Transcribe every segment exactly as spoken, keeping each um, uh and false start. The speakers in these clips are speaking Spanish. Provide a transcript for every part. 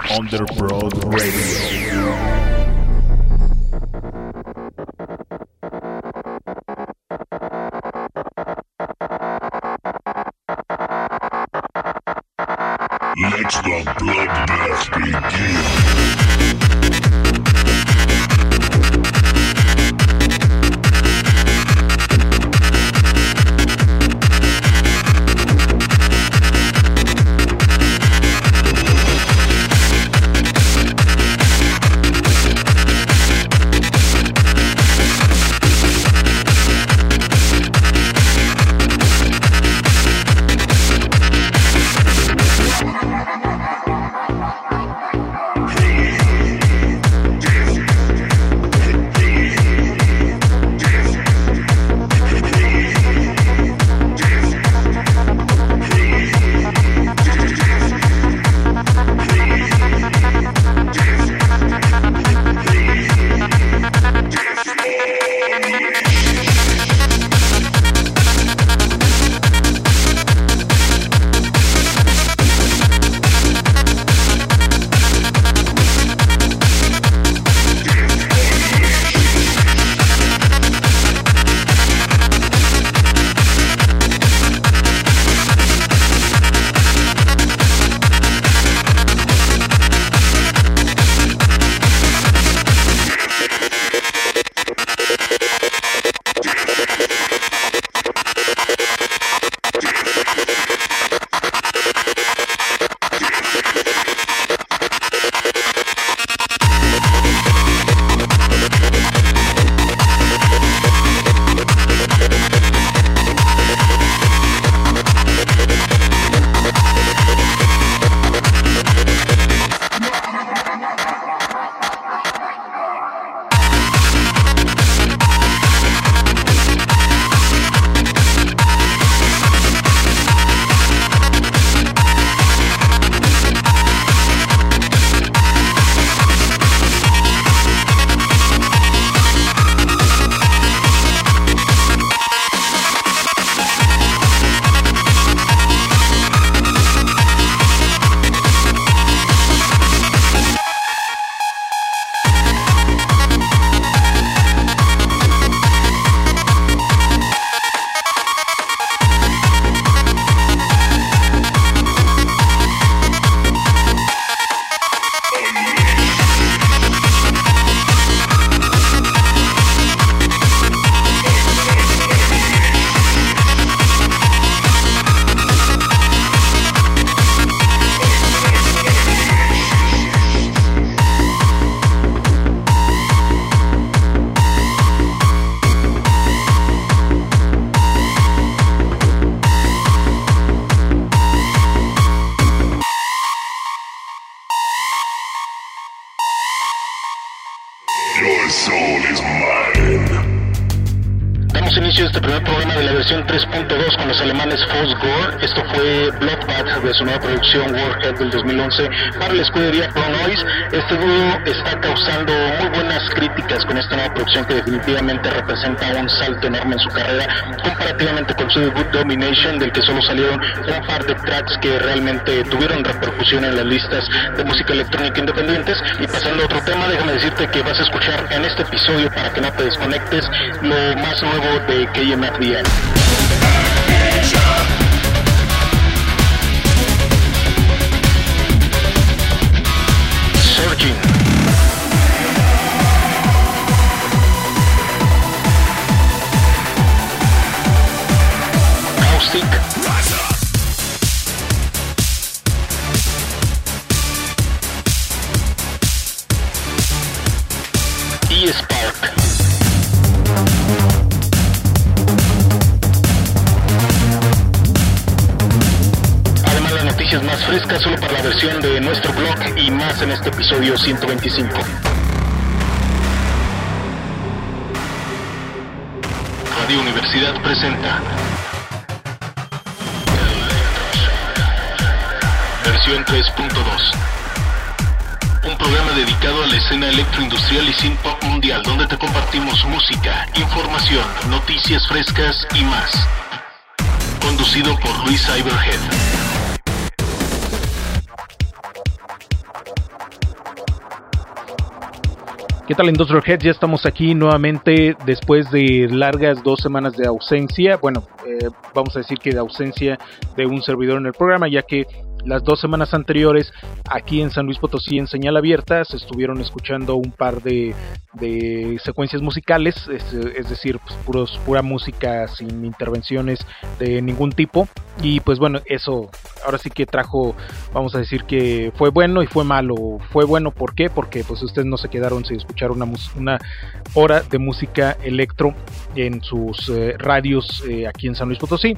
Underbroad Radio. Let the bloodbath begin. Damos inicio a este primer programa de la versión tres punto dos con los alemanes Fosgore. Esto fue Bloodbath de su nueva producción Warhead del dos mil once para la escudería Pro Noise. Este dúo está causando muy buenas críticas con esta nueva producción que definitivamente representa un salto enorme en su carrera comparativamente con su debut Domination, del que solo salieron un par de tracks que realmente tuvieron repercusión en las listas de música electrónica independientes. Y pasando a otro tema, déjame decirte que vas a escuchar en este episodio, para que no te desconectes, lo más nuevo de K M F D M. Surging. Caustic. Y Spark. Además, las noticias más frescas solo para la versión de nuestro blog y más en este episodio ciento veinticinco. Radio Universidad presenta versión tres punto dos. Un programa dedicado a la escena electroindustrial y synth pop mundial, donde te compartimos música, información, noticias frescas y más. Conducido por Luis Cyberhead. ¿Qué tal, Industrial Heads? Ya estamos aquí nuevamente después de largas dos semanas de ausencia. Bueno, eh, vamos a decir que de ausencia de un servidor en el programa, ya que las dos semanas anteriores aquí en San Luis Potosí, en señal abierta, se estuvieron escuchando un par de, de secuencias musicales, es, es decir, pues puros, pura música sin intervenciones de ningún tipo. Y pues bueno, eso ahora sí que trajo, vamos a decir que fue bueno y fue malo. Fue bueno, ¿por qué? Porque pues ustedes no se quedaron sin escuchar una, una hora de música electro en sus eh, radios eh, aquí en San Luis Potosí.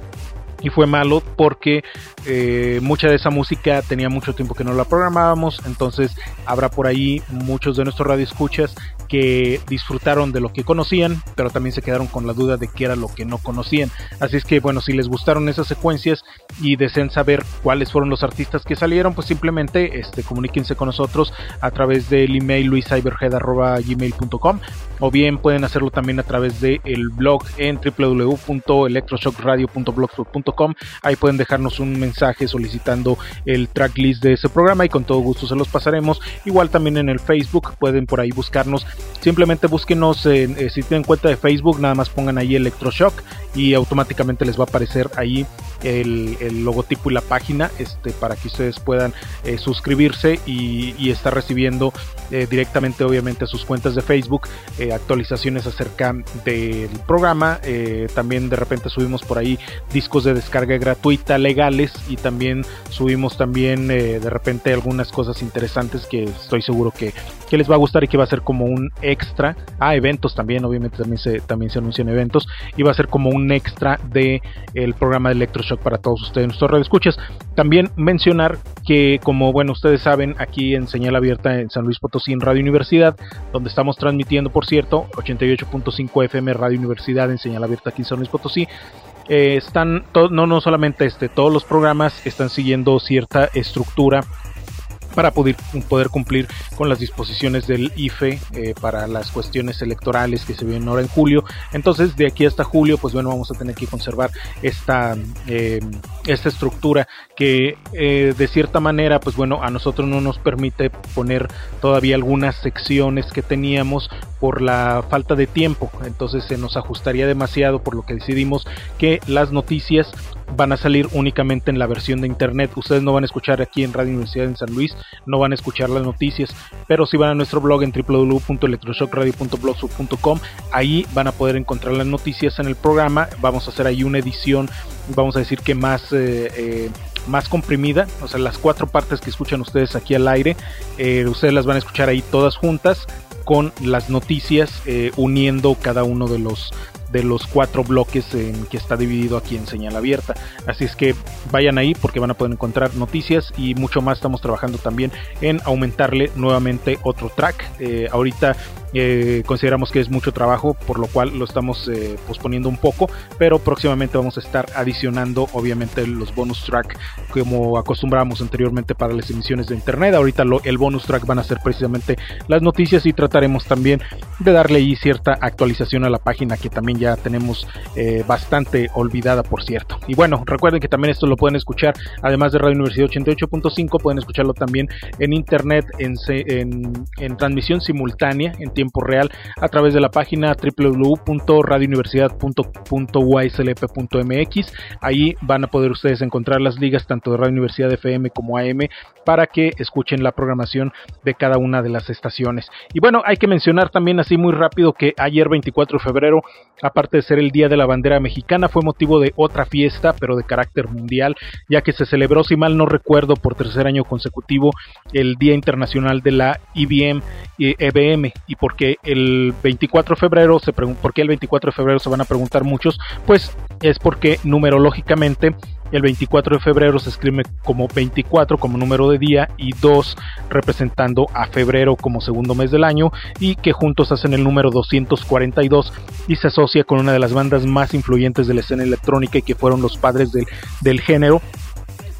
Y fue malo porque eh, mucha de esa música tenía mucho tiempo que no la programábamos, entonces habrá por ahí muchos de nuestros radioescuchas que disfrutaron de lo que conocían, pero también se quedaron con la duda de qué era lo que no conocían. Así es que bueno, si les gustaron esas secuencias y desean saber cuáles fueron los artistas que salieron, pues simplemente este, comuníquense con nosotros a través del email luis cyberhead arroba gmail punto com, o bien pueden hacerlo también a través del blog en doble u doble u doble u punto electroshock radio punto blogspot punto com. Ahí pueden dejarnos un mensaje solicitando el tracklist de ese programa y con todo gusto se los pasaremos. Igual también en el Facebook pueden por ahí buscarnos, simplemente búsquenos en, eh, si tienen cuenta de Facebook, nada más pongan ahí Electroshock y automáticamente les va a aparecer ahí el, el logotipo y la página este, para que ustedes puedan eh, suscribirse y, y estar recibiendo eh, directamente obviamente a sus cuentas de Facebook eh, actualizaciones acerca del programa. Eh, también de repente subimos por ahí discos de descarga gratuita legales y también subimos también eh, de repente algunas cosas interesantes que estoy seguro que, que les va a gustar y que va a ser como un extra. Ah, eventos también, obviamente también se, también se anuncian eventos y va a ser como un extra de el programa de Electroshock para todos ustedes, nuestros radioescuchas. También mencionar que, como bueno, ustedes saben, aquí en señal abierta en San Luis Potosí, en Radio Universidad, donde estamos transmitiendo, por cierto, ochenta y ocho punto cinco F M Radio Universidad en señal abierta aquí en San Luis Potosí, eh, están, to- no, no solamente este, todos los programas están siguiendo cierta estructura para poder, poder cumplir con las disposiciones del I F E eh, para las cuestiones electorales que se vienen ahora en julio. Entonces, de aquí hasta julio, pues bueno, vamos a tener que conservar esta, eh, esta estructura que eh, de cierta manera, pues bueno, a nosotros no nos permite poner todavía algunas secciones que teníamos por la falta de tiempo. Entonces se nos ajustaría demasiado, por lo que decidimos que las noticias van a salir únicamente en la versión de internet. Ustedes no van a escuchar aquí en Radio Universidad en San Luis, no van a escuchar las noticias, pero si van a nuestro blog en doble u doble u doble u punto electroshock radio punto blogspot punto com, ahí van a poder encontrar las noticias en el programa. Vamos a hacer ahí una edición, vamos a decir que más eh, eh, más comprimida, o sea, las cuatro partes que escuchan ustedes aquí al aire, eh, ustedes las van a escuchar ahí todas juntas con las noticias, eh, uniendo cada uno de los de los cuatro bloques en que está dividido aquí en señal abierta. Así es que vayan ahí porque van a poder encontrar noticias y mucho más. Estamos trabajando también en aumentarle nuevamente otro track. Eh, ahorita eh, consideramos que es mucho trabajo, por lo cual lo estamos eh, posponiendo un poco, pero próximamente vamos a estar adicionando obviamente los bonus track como acostumbramos anteriormente para las emisiones de internet. Ahorita lo, el bonus track van a ser precisamente las noticias y trataremos también de darle ahí cierta actualización a la página que también ya tenemos eh, bastante olvidada, por cierto. Y bueno, recuerden que también esto lo pueden escuchar, además de Radio Universidad ochenta y ocho punto cinco, pueden escucharlo también en internet, en, en, en transmisión simultánea, en tiempo real, a través de la página doble u doble u doble u punto radio universidad punto u a s l p punto m x. Ahí van a poder ustedes encontrar las ligas tanto de Radio Universidad F M como A M para que escuchen la programación de cada una de las estaciones. Y bueno, hay que mencionar también así muy rápido que ayer veinticuatro de febrero, aparte de ser el Día de la Bandera Mexicana, fue motivo de otra fiesta, pero de carácter mundial, ya que se celebró, si mal no recuerdo, por tercer año consecutivo, el Día Internacional de la I B M y E B M. Y porque el veinticuatro de febrero, se pregun- ¿por qué el veinticuatro de febrero? Se van a preguntar muchos. Pues es porque numerológicamente el veinticuatro de febrero se escribe como veinticuatro como número de día y dos representando a febrero como segundo mes del año, y que juntos hacen el número doscientos cuarenta y dos y se asocia con una de las bandas más influyentes de la escena electrónica y que fueron los padres del, del género,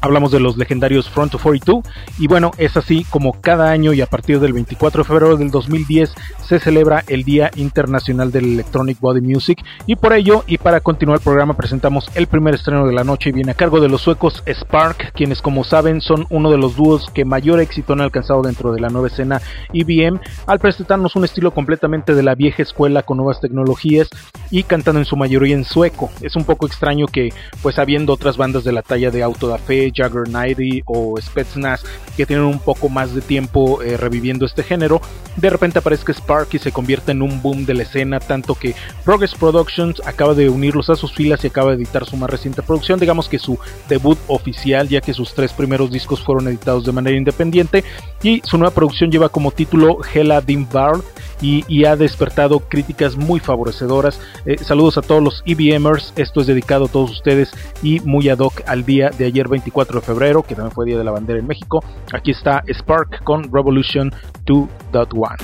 Hablamos de los legendarios Front cuarenta y dos y bueno, es así como cada año y a partir del veinticuatro de febrero del dos mil diez se celebra el Día Internacional del Electronic Body Music y por ello y para continuar el programa presentamos el primer estreno de la noche y viene a cargo de los suecos Spark, quienes como saben son uno de los dúos que mayor éxito han alcanzado dentro de la nueva escena E B M al presentarnos un estilo completamente de la vieja escuela con nuevas tecnologías y cantando en su mayoría en sueco. Es un poco extraño que pues habiendo otras bandas de la talla de Auto da Fe, Jagger ninety o Spetsnaz que tienen un poco más de tiempo eh, reviviendo este género, de repente aparezca Spark y se convierte en un boom de la escena, tanto que Progress Productions acaba de unirlos a sus filas y acaba de editar su más reciente producción, digamos que su debut oficial, ya que sus tres primeros discos fueron editados de manera independiente y su nueva producción lleva como título Hela Dim Vard y, y ha despertado críticas muy favorecedoras. Eh, saludos a todos los E B Mers, esto es dedicado a todos ustedes y muy ad hoc al día de ayer veinticuatro de febrero, que también fue Día de la Bandera en México. Aquí está Spark con Revolution dos punto uno.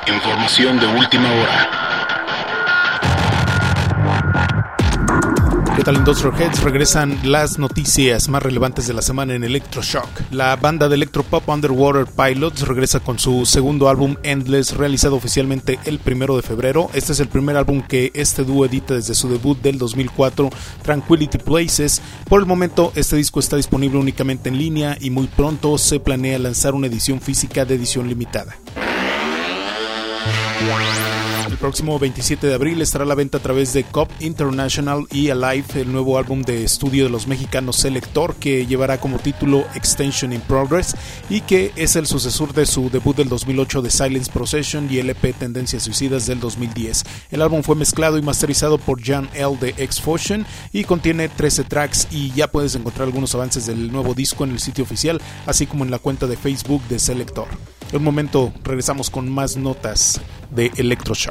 Información de última hora. ¿Qué tal, Industrial Heads? Regresan las noticias más relevantes de la semana en Electroshock. La banda de electropop Underwater Pilots regresa con su segundo álbum Endless, realizado oficialmente el primero de febrero. Este es el primer álbum que este dúo edita desde su debut del dos mil cuatro, Tranquility Places. Por el momento, este disco está disponible únicamente en línea y muy pronto se planea lanzar una edición física de edición limitada. El próximo veintisiete de abril estará a la venta a través de Cop International y Alive, el nuevo álbum de estudio de los mexicanos Selector, que llevará como título Extension in Progress y que es el sucesor de su debut del dos mil ocho de Silence Procession y el E P Tendencias Suicidas del dos mil diez. El álbum fue mezclado y masterizado por Jan L. de X-Fusion y contiene trece tracks, y ya puedes encontrar algunos avances del nuevo disco en el sitio oficial, así como en la cuenta de Facebook de Selector. En un momento regresamos con más notas de Electroshock.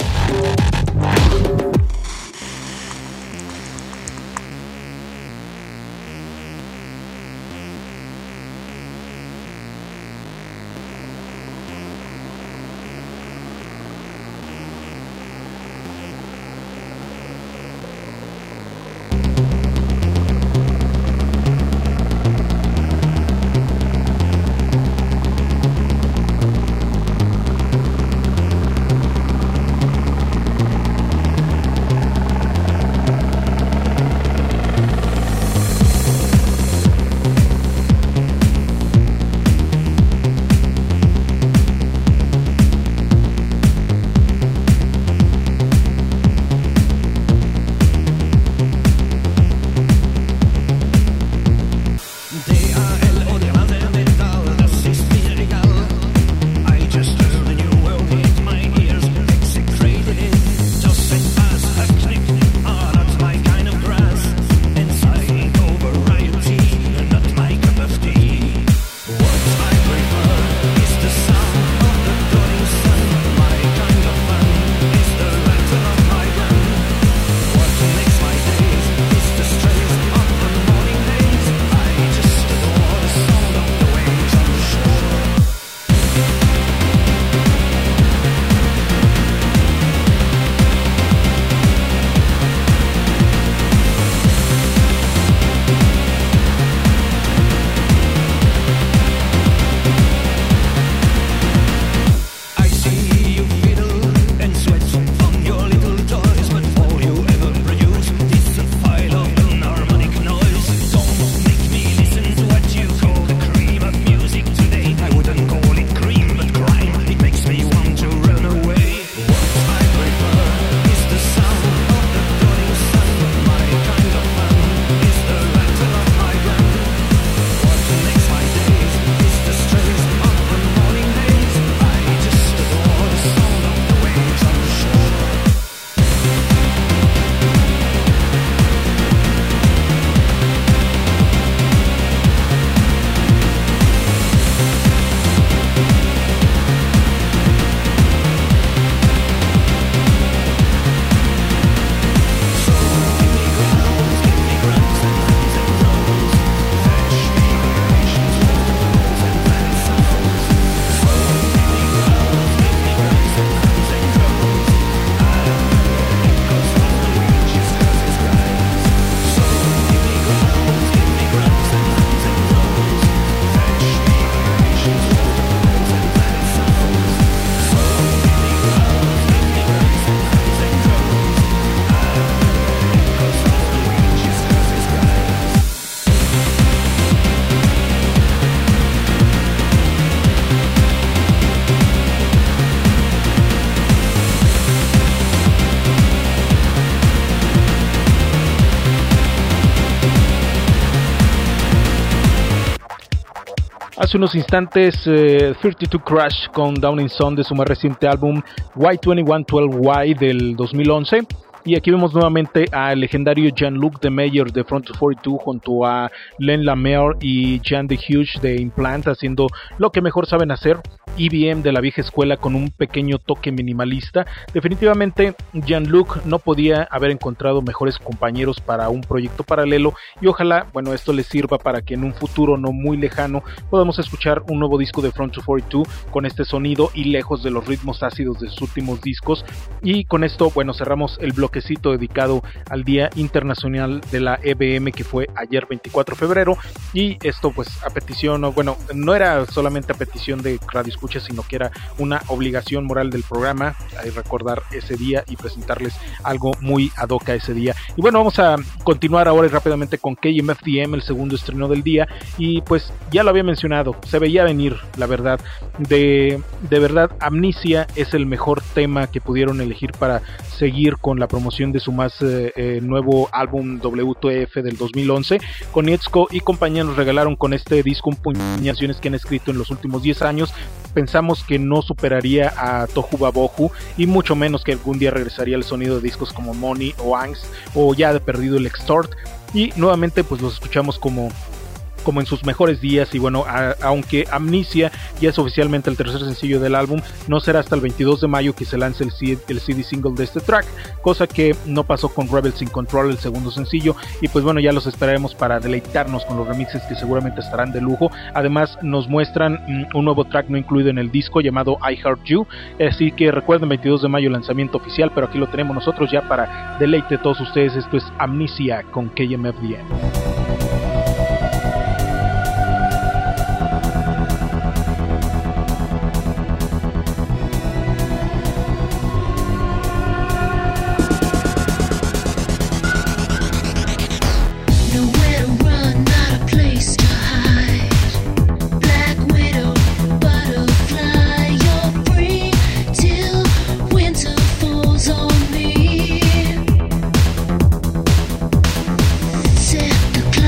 Hace unos instantes, eh, treinta y dos Crash con Downing Sun de su más reciente álbum Y veintiuno doce Y del dos mil once. Y aquí vemos nuevamente al legendario Jean-Luc Demeyer de Front cuarenta y dos junto a Len Lamere y Jan de Huge de Implant, haciendo lo que mejor saben hacer, E B M de la vieja escuela con un pequeño toque minimalista. Definitivamente Jean-Luc no podía haber encontrado mejores compañeros para un proyecto paralelo, y ojalá, bueno, esto les sirva para que en un futuro no muy lejano podamos escuchar un nuevo disco de Front cuarenta y dos con este sonido y lejos de los ritmos ácidos de sus últimos discos. Y con esto, bueno, cerramos el bloque bloquecito dedicado al Día Internacional de la E B M, que fue ayer veinticuatro de febrero, y esto pues a petición, o bueno, no era solamente a petición de Radio Escucha, sino que era una obligación moral del programa, hay recordar ese día y presentarles algo muy ad hoc a ese día. Y bueno, vamos a continuar ahora rápidamente con K M F D M, el segundo estreno del día, y pues ya lo había mencionado, se veía venir, la verdad, de, de verdad, Amnesia es el mejor tema que pudieron elegir para seguir con la promoción de su más eh, eh, nuevo álbum W T F del dos mil once. Konietzko y compañía nos regalaron con este disco un puñado de canciones que han escrito en los últimos diez años. Pensamos que no superaría a Tohu Wabohu y mucho menos que algún día regresaría el sonido de discos como Money o Angst o ya de perdido el Extort, y nuevamente pues los escuchamos como como en sus mejores días. Y bueno, a, aunque Amnesia ya es oficialmente el tercer sencillo del álbum, no será hasta el veintidós de mayo que se lance el, C- el C D single de este track, cosa que no pasó con Rebels in Control, el segundo sencillo, y pues bueno, ya los esperaremos para deleitarnos con los remixes que seguramente estarán de lujo. Además nos muestran mm, un nuevo track no incluido en el disco llamado I Heart You, así que recuerden, veintidós de mayo lanzamiento oficial, pero aquí lo tenemos nosotros ya para deleite de todos ustedes. Esto es Amnesia con K M F D M. Set the clock.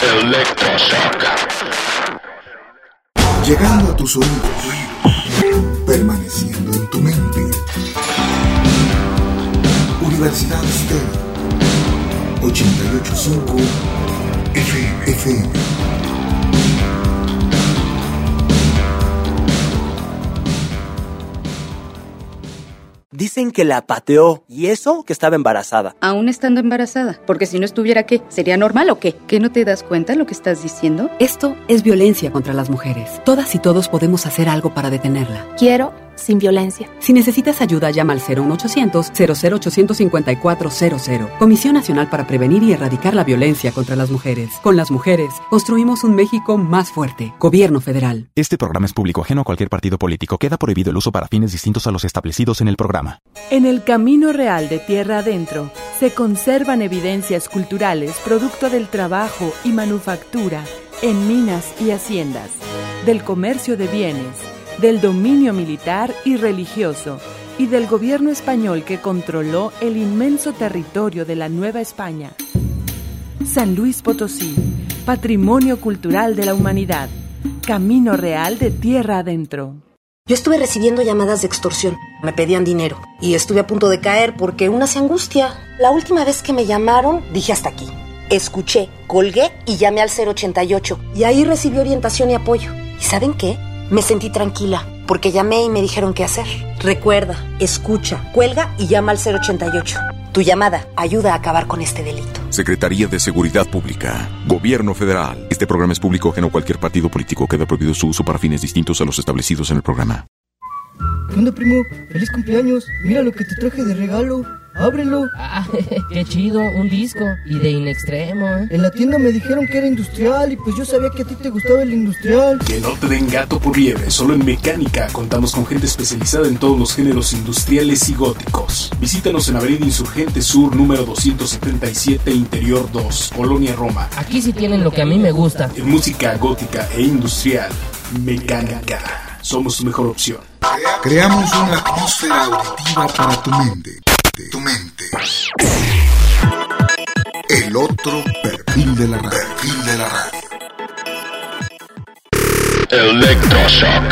Electroshock. Llegando a tus oídos, permaneciendo en tu mente. Universidad Stereo ochenta y ocho punto cinco F M. Dicen que la pateó, y eso que estaba embarazada. Aún estando embarazada, porque si no estuviera, ¿qué? ¿Sería normal o qué? ¿Que no te das cuenta de lo que estás diciendo? Esto es violencia contra las mujeres. Todas y todos podemos hacer algo para detenerla. Quiero sin violencia. Si necesitas ayuda, llama al cero uno ochocientos, cero cero ochocientos cincuenta y cuatro cero cero. Comisión Nacional para Prevenir y Erradicar la Violencia contra las Mujeres. Con las mujeres, construimos un México más fuerte. Gobierno Federal. Este programa es público ajeno a cualquier partido político. Queda prohibido el uso para fines distintos a los establecidos en el programa. En el Camino Real de Tierra Adentro se conservan evidencias culturales producto del trabajo y manufactura en minas y haciendas, del comercio de bienes, del dominio militar y religioso y del gobierno español que controló el inmenso territorio de la Nueva España. San Luis Potosí, Patrimonio Cultural de la Humanidad, Camino Real de Tierra Adentro. Yo estuve recibiendo llamadas de extorsión. Me pedían dinero y estuve a punto de caer porque una se angustia. La última vez que me llamaron, dije hasta aquí. Escuché, colgué y llamé al cero ochenta y ocho. Y ahí recibí orientación y apoyo. ¿Y saben qué? Me sentí tranquila porque llamé y me dijeron qué hacer. Recuerda, escucha, cuelga y llama al cero ochenta y ocho. Tu llamada ayuda a acabar con este delito. Secretaría de Seguridad Pública. Gobierno Federal. Este programa es público ajeno a cualquier partido político. Queda prohibido su uso para fines distintos a los establecidos en el programa. ¿Qué onda, primo? ¡Feliz cumpleaños! Mira lo que te traje de regalo. ¡Ábrelo! Ah, qué chido, un disco. Y de In Extremo, ¿eh? En la tienda me dijeron que era industrial y pues yo sabía que a ti te gustaba el industrial. Que no te den gato por liebre, solo en Mecánica contamos con gente especializada en todos los géneros industriales y góticos. Visítanos en Avenida Insurgente Sur, número doscientos setenta y siete, Interior dos, Colonia Roma. Aquí sí tienen lo que a mí me gusta. En música gótica e industrial, Mecánica. Somos tu mejor opción. Creamos una atmósfera auditiva para tu mente. Tu mente. El otro perfil de la radio. Perfil de la radio. Electroshock.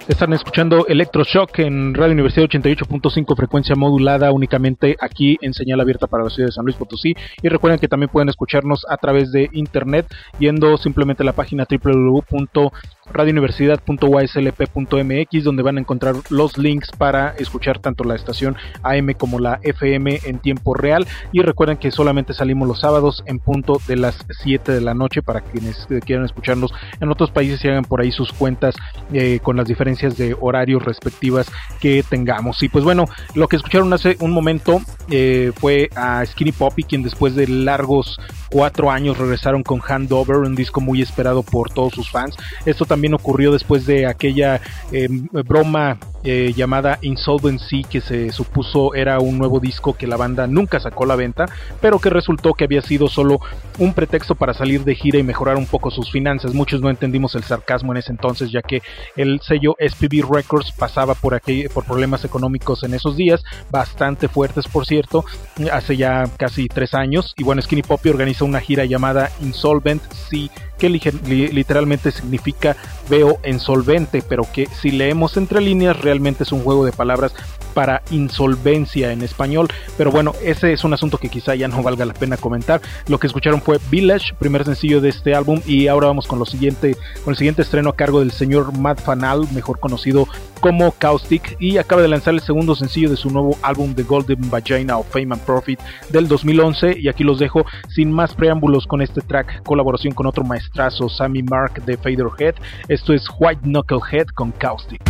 Están escuchando Electroshock en Radio Universidad ochenta y ocho punto cinco, frecuencia modulada, únicamente aquí en señal abierta para la ciudad de San Luis Potosí. Y recuerden que también pueden escucharnos a través de internet yendo simplemente a la página doble u doble u doble u punto radio universidad punto u a s l p punto m x, donde van a encontrar los links para escuchar tanto la estación A M como la F M en tiempo real. Y recuerden que solamente salimos los sábados en punto de las siete de la noche para quienes quieran escucharnos en otros países y hagan por ahí sus cuentas eh, con las diferencias de horarios respectivas que tengamos. Y pues bueno, lo que escucharon hace un momento eh, fue a Skinny Puppy, quien después de largos cuatro años regresaron con Handover, un disco muy esperado por todos sus fans. Esto también ocurrió después de aquella eh, broma eh, llamada Insolvency, que se supuso era un nuevo disco que la banda nunca sacó a la venta, pero que resultó que había sido solo un pretexto para salir de gira y mejorar un poco sus finanzas. Muchos no entendimos el sarcasmo en ese entonces, ya que el sello S P B Records pasaba por, aquel, por problemas económicos en esos días, bastante fuertes por cierto, hace ya casi tres años. Y bueno, Skinny Puppy organizó una gira llamada Insolvent Sí, que li- li- literalmente significa veo insolvente, pero que si leemos entre líneas realmente es un juego de palabras para insolvencia en español. Pero bueno, ese es un asunto que quizá ya no valga la pena comentar. Lo que escucharon fue Village, primer sencillo de este álbum, y ahora vamos con lo siguiente, con el siguiente estreno a cargo del señor Matt Fanal, mejor conocido como Caustic, y acaba de lanzar el segundo sencillo de su nuevo álbum The Golden Vagina of Fame and Profit del dos mil once. Y aquí los dejo sin más preámbulos con este track, colaboración con otro maestrazo, Sammy Mark de Faderhead. Esto es White Knucklehead con Caustic.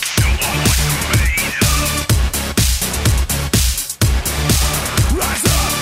Rise up!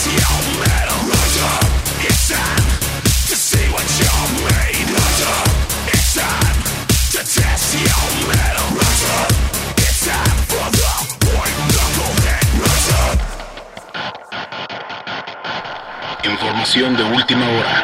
Información de última hora.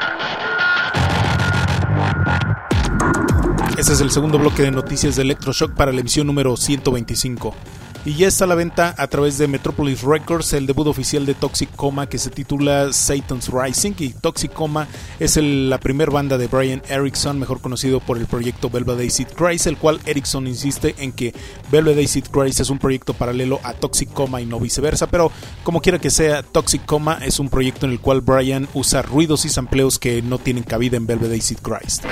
Este es el segundo bloque de noticias de Electroshock para la emisión número ciento veinticinco. Y ya está a la venta a través de Metropolis Records el debut oficial de Toxic Coma, que se titula Satan's Rising. Y Toxic Coma es el, la primer banda de Brian Erickson, mejor conocido por el proyecto Velvet Acid Christ, el cual Erickson insiste en que Velvet Acid Christ es un proyecto paralelo a Toxic Coma y no viceversa, pero como quiera que sea, Toxic Coma es un proyecto en el cual Brian usa ruidos y sampleos que no tienen cabida en Velvet Acid Christ.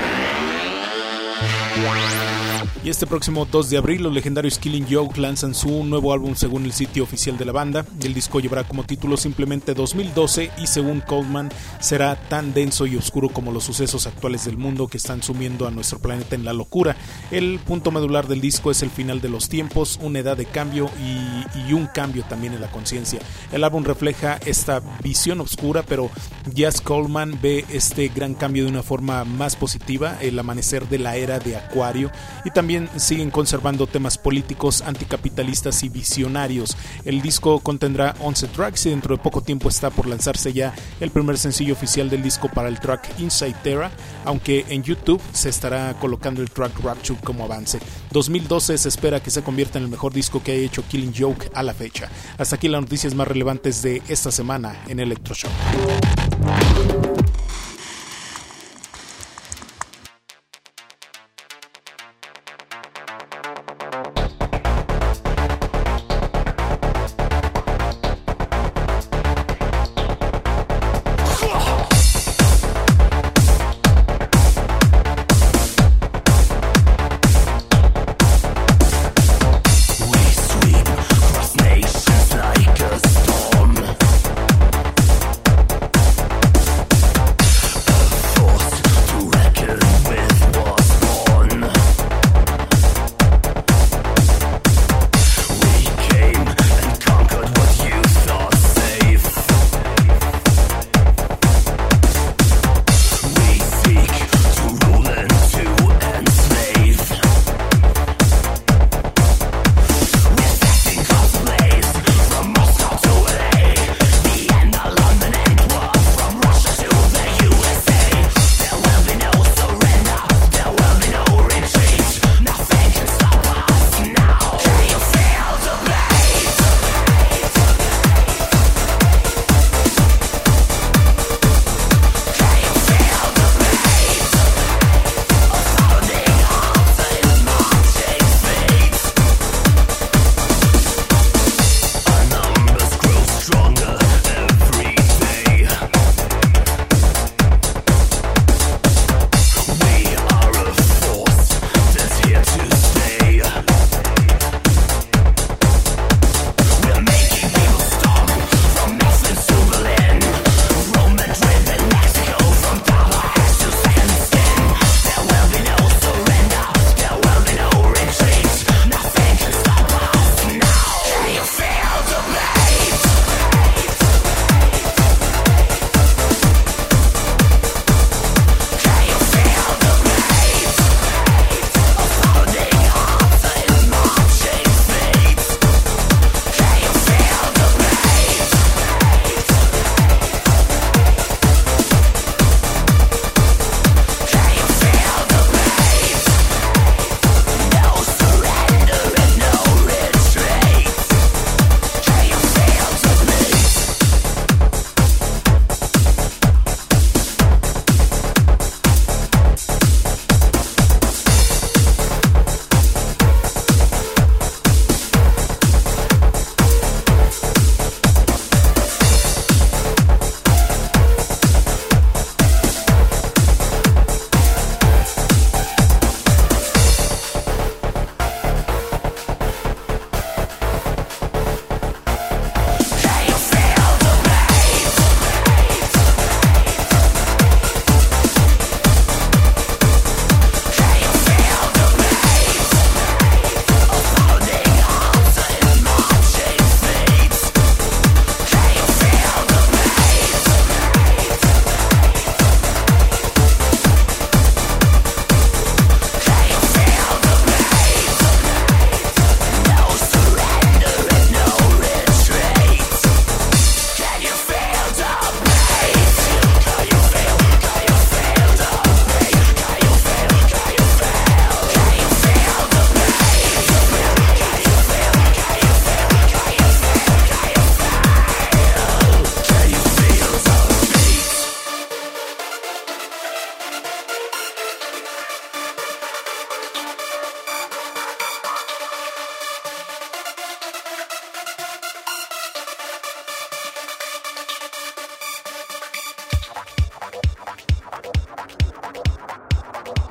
Y este próximo dos de abril los legendarios Killing Joke lanzan su nuevo álbum según el sitio oficial de la banda. El disco llevará como título simplemente dos mil doce y según Coleman será tan denso y oscuro como los sucesos actuales del mundo que están sumiendo a nuestro planeta en la locura. El punto medular del disco es el final de los tiempos, una edad de cambio y, y un cambio también en la conciencia. El álbum refleja esta visión oscura, pero Jazz Coleman ve este gran cambio de una forma más positiva, el amanecer de la era de Acuario, y también siguen conservando temas políticos, anticapitalistas y visionarios. El disco contendrá once tracks y dentro de poco tiempo está por lanzarse ya el primer sencillo oficial del disco para el track Inside Terra, aunque en YouTube se estará colocando el track Rapture como avance. dos mil doce se espera que se convierta en el mejor disco que haya hecho Killing Joke a la fecha. Hasta aquí las noticias más relevantes de esta semana en Electroshock. Nations like a storm.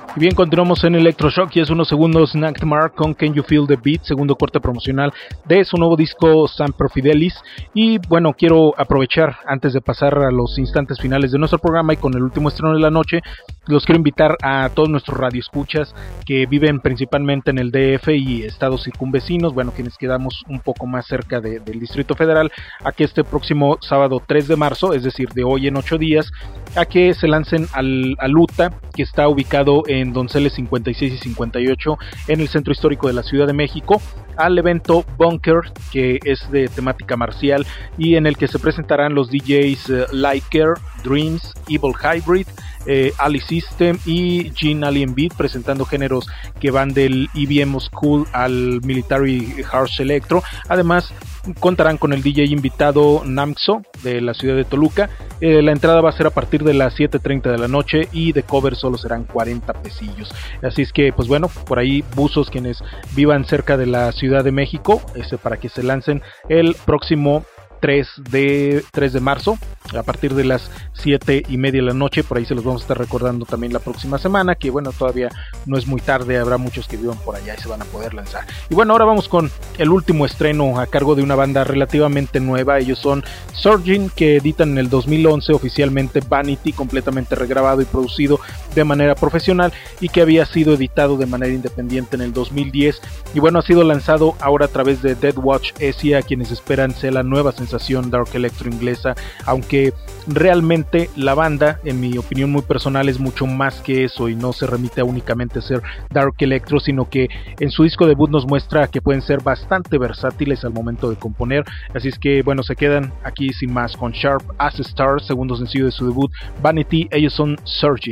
Bien, continuamos en Electroshock y es unos segundos Nightmare con Can You Feel the Beat, segundo corte promocional de su nuevo disco Semper Fidelis. Y bueno, quiero aprovechar antes de pasar a los instantes finales de nuestro programa y con el último estreno de la noche, los quiero invitar a todos nuestros radioescuchas que viven principalmente en el D F y estados circunvecinos, bueno, quienes quedamos un poco más cerca de, del Distrito Federal, a que este próximo sábado tres de marzo, es decir, de hoy en ocho días, a que se lancen al, al U T A, que está ubicado en Donceles cincuenta y seis y cincuenta y ocho en el centro histórico de la Ciudad de México, al evento Bunker, que es de temática marcial y en el que se presentarán los D Js uh, Liker, Dreams, Evil Hybrid, eh, Ali System y Gene Alien Beat, presentando géneros que van del E B M School al Military Harsh Electro. Además contarán con el D J invitado Namxo de la ciudad de Toluca. Eh, la entrada va a ser a partir de las siete treinta de la noche y de cover solo serán cuarenta pesillos. Así es que, pues bueno, por ahí buzos quienes vivan cerca de la Ciudad de México, este, para que se lancen el próximo tres de marzo a partir de las siete y media de la noche. Por ahí se los vamos a estar recordando también la próxima semana, que bueno, todavía no es muy tarde, habrá muchos que vivan por allá y se van a poder lanzar. Y bueno, ahora vamos con el último estreno a cargo de una banda relativamente nueva. Ellos son Surging, que editan en el dos mil once oficialmente Vanity, completamente regrabado y producido de manera profesional, y que había sido editado de manera independiente en el dos mil diez, y bueno, ha sido lanzado ahora a través de Dead Watch Asia, quienes esperan sea la nueva sensación dark electro inglesa, aunque realmente la banda, en mi opinión muy personal, es mucho más que eso y no se remite a únicamente ser dark electro, sino que en su disco debut nos muestra que pueden ser bastante versátiles al momento de componer. Así es que bueno, se quedan aquí sin más con Sharp as a Star, segundo sencillo de su debut Vanity. Ellos son Surging.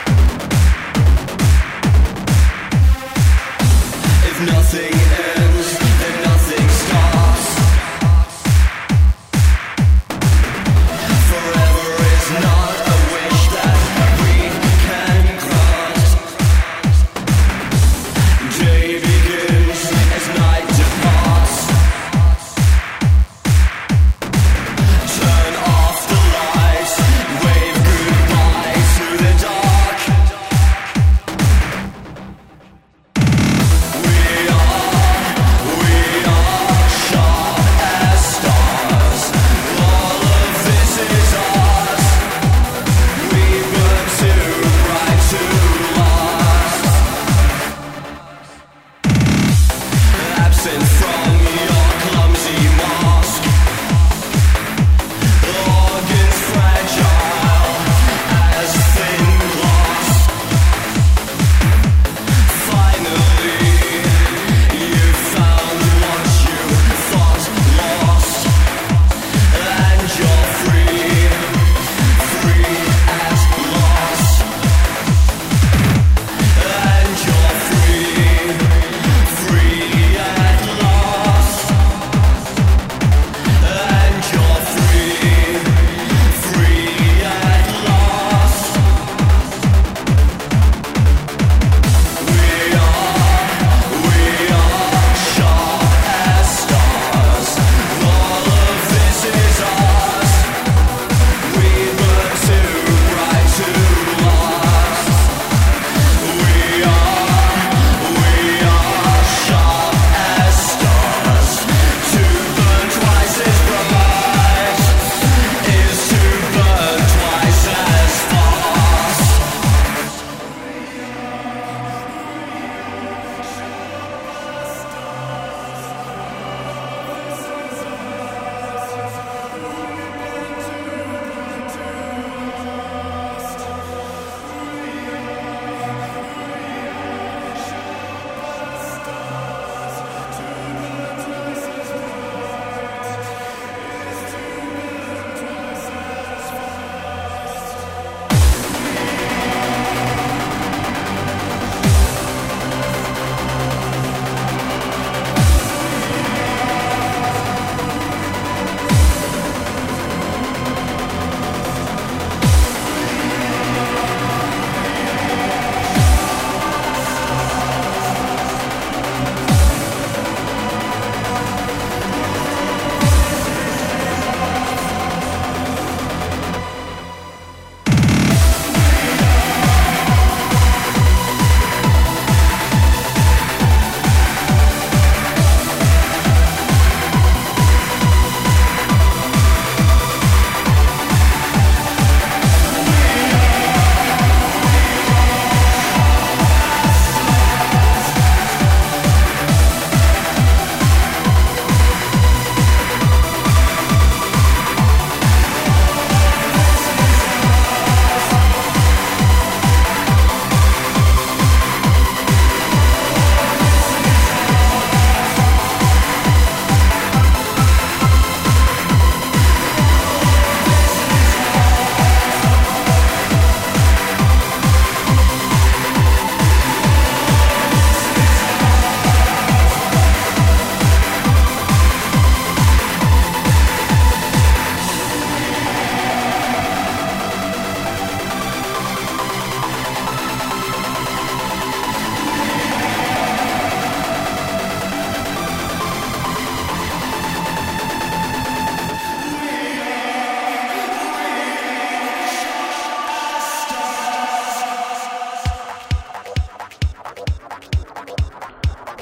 Nothing ends.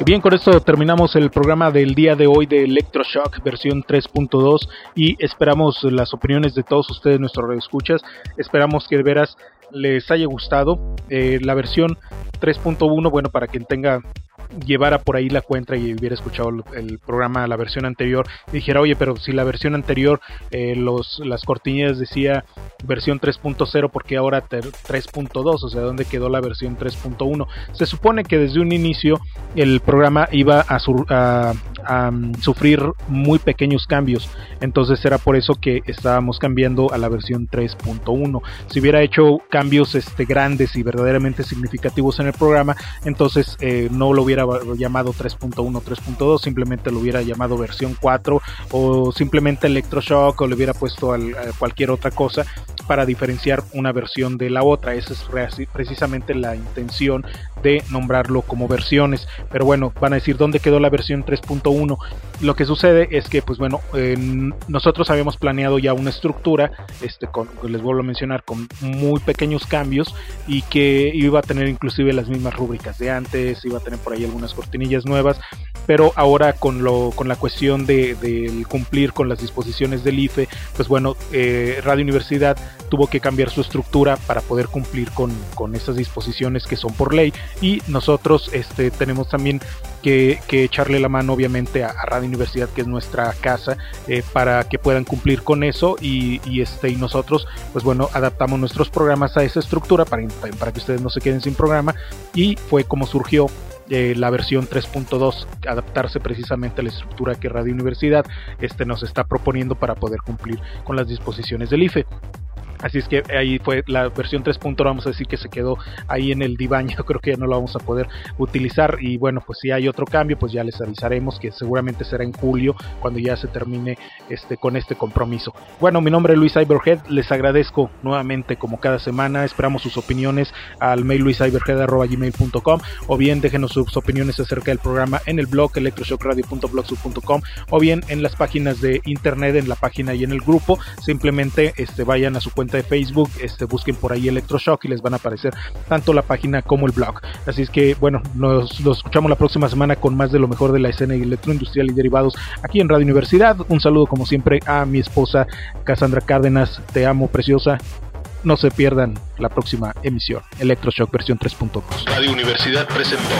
bien, con esto terminamos el programa del día de hoy de Electroshock versión tres punto dos y esperamos las opiniones de todos ustedes, nuestros radioescuchas. Esperamos que de veras les haya gustado eh, la versión tres punto uno. Bueno, para quien tenga llevara por ahí la cuenta y hubiera escuchado el, el programa, la versión anterior, y dijera, oye, pero si la versión anterior eh, los las cortinillas decía versión tres punto cero, ¿por qué ahora tres punto dos? O sea, ¿dónde quedó la versión tres punto uno? Se supone que desde un inicio el programa iba a, sur, a, a um, sufrir muy pequeños cambios, entonces era por eso que estábamos cambiando a la versión tres punto uno. Si hubiera hecho cambios este, grandes y verdaderamente significativos en el programa, entonces eh, no lo hubiera llamado tres punto uno, tres punto dos, simplemente lo hubiera llamado versión cuatro o simplemente Electroshock, o le hubiera puesto al, a cualquier otra cosa para diferenciar una versión de la otra. Esa es precisamente la intención de nombrarlo como versiones. Pero bueno, van a decir, ¿dónde quedó la versión tres punto uno? Lo que sucede es que, pues bueno, eh, nosotros habíamos planeado ya una estructura, este, con, les vuelvo a mencionar, con muy pequeños cambios, y que iba a tener inclusive las mismas rúbricas de antes, iba a tener por ahí algunas cortinillas nuevas, pero ahora con lo con la cuestión de, de cumplir con las disposiciones del I F E, pues bueno, eh, Radio Universidad tuvo que cambiar su estructura para poder cumplir con, con esas disposiciones que son por ley, y nosotros este, tenemos también que, que echarle la mano obviamente a, a Radio Universidad, que es nuestra casa, eh, para que puedan cumplir con eso, y, y, este, y nosotros pues bueno, adaptamos nuestros programas a esa estructura para, para que ustedes no se queden sin programa, y fue como surgió Eh, la versión tres punto dos, adaptarse precisamente a la estructura que Radio Universidad este, nos está proponiendo para poder cumplir con las disposiciones del I F E. Así es que ahí fue la versión tres punto uno, vamos a decir que se quedó ahí en el diván. Yo creo que ya no lo vamos a poder utilizar, y bueno, pues si hay otro cambio, pues ya les avisaremos, que seguramente será en julio, cuando ya se termine este con este compromiso. Bueno, mi nombre es Luis Cyberhead, les agradezco nuevamente como cada semana, esperamos sus opiniones al mail luis cyberhead arroba gmail punto com, o bien déjenos sus opiniones acerca del programa en el blog electroshock radio punto blogspot punto com, o bien en las páginas de internet, en la página y en el grupo. Simplemente este, vayan a su cuenta de Facebook, este, busquen por ahí Electroshock y les van a aparecer tanto la página como el blog. Así es que bueno, nos, nos escuchamos la próxima semana con más de lo mejor de la escena electroindustrial y derivados aquí en Radio Universidad. Un saludo como siempre a mi esposa Cassandra Cárdenas, te amo preciosa. No se pierdan la próxima emisión, Electroshock versión tres punto dos. Radio Universidad presentó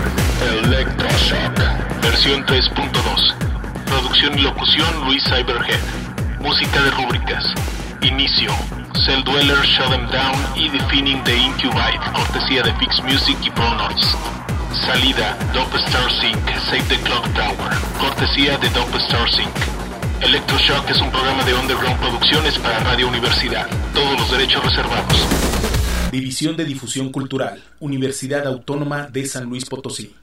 Electroshock versión tres punto dos. Producción y locución Luis Cyberhead. Música de rúbricas. Inicio, Cell Dweller, Shut Them Down y Defining the Incubite, cortesía de Fix Music y Pro Noise. Salida, Dope Star Sync, Save the Clock Tower, cortesía de Dope Star Sync. Electroshock es un programa de Underground Producciones para Radio Universidad. Todos los derechos reservados. División de Difusión Cultural, Universidad Autónoma de San Luis Potosí.